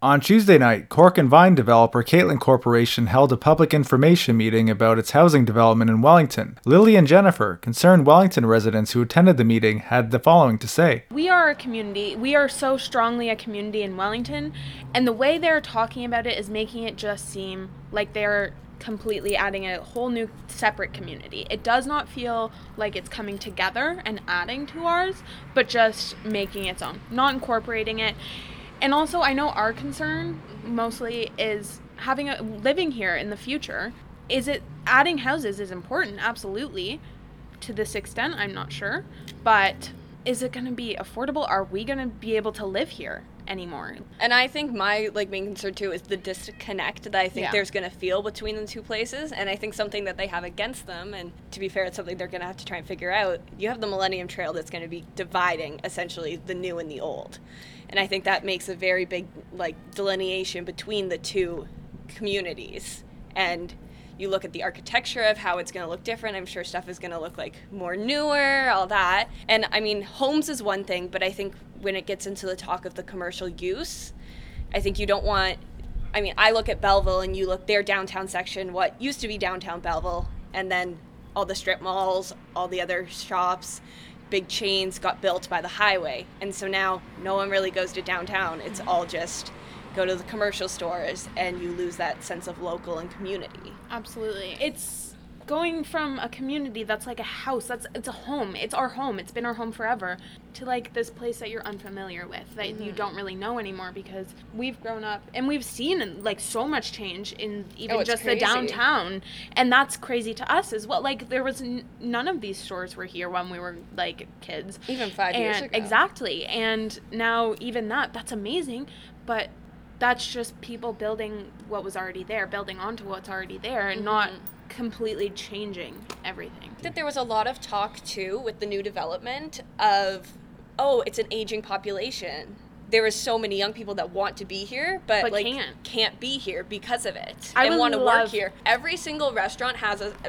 On Tuesday night, Cork and Vine developer Caitlin Corporation held a public information meeting about its housing development in Wellington. Lily and Jennifer, concerned Wellington residents who attended the meeting, had the following to say. We are a community. We are so strongly a community in Wellington, and the way they're talking about it is making it just seem like they're completely adding a whole new separate community. It does not feel like it's coming together and adding to ours, but just making its own, not incorporating it. And also, I know our concern mostly is living here in the future. Adding houses is important, absolutely. To this extent, I'm not sure. But is it going to be affordable? Are we going to be able to live here anymore? And I think my main concern too is the disconnect that I think there's going to feel between the two places. And I think something that they have against them, and to be fair, it's something they're going to have to try and figure out. You have the Millennium Trail that's going to be dividing essentially the new and the old. And I think that makes a very big delineation between the two communities. And you look at the architecture of how it's going to look different. I'm sure stuff is going to look more newer, all that. And I mean, homes is one thing, but I think when it gets into the talk of the commercial use, I think you don't want, I look at Belleville and you look their downtown section, what used to be downtown Belleville, and then all the strip malls, all the other shops, big chains got built by the highway. And so now no one really goes to downtown. It's all just go to the commercial stores, and you lose that sense of local and community. Absolutely. It's going from a community that's like a house, it's a home, it's our home, it's been our home forever, to this place that you're unfamiliar with, that you don't really know anymore, because we've grown up and we've seen so much change in even just crazy. The downtown, and that's crazy to us as well. There was none of these stores were here when we were kids, even 5 years ago. Exactly. And now even that's amazing, but that's just people building what was already there, building onto what's already there, and not completely changing everything. That there was a lot of talk too with the new development of, it's an aging population. There is so many young people that want to be here, but can't be here because of it, and want to work here. Every single restaurant has a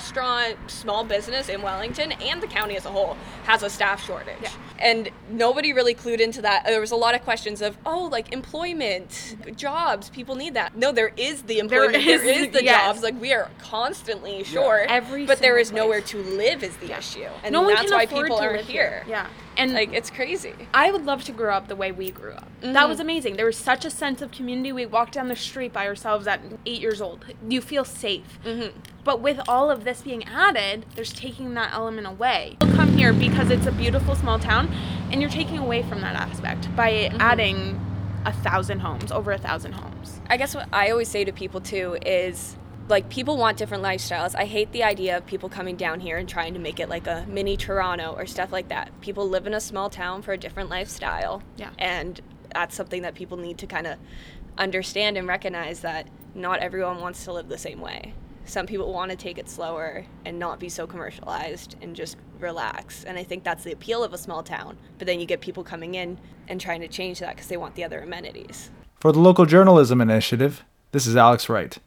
small business in Wellington, and the county as a whole has a staff shortage. Yeah. And nobody really clued into that. There was a lot of questions of, employment, jobs, people need that. No, there is the employment, there is the jobs. We are constantly short, but there is nowhere to live is the issue. And that's why people aren't here. Yeah. And it's crazy. I would love to grow up the way we grew up. Mm-hmm. That was amazing. There was such a sense of community. We walked down the street by ourselves at 8 years old. You feel safe. Mm-hmm. But with all of this being added, there's taking that element away. You'll come here because it's a beautiful small town, and you're taking away from that aspect by adding 1,000 homes, over 1,000 homes. I guess what I always say to people too is, people want different lifestyles. I hate the idea of people coming down here and trying to make it like a mini Toronto or stuff like that. People live in a small town for a different lifestyle. Yeah. And that's something that people need to kind of understand and recognize, that not everyone wants to live the same way. Some people want to take it slower and not be so commercialized and just relax. And I think that's the appeal of a small town. But then you get people coming in and trying to change that because they want the other amenities. For the Local Journalism Initiative, this is Alex Wright.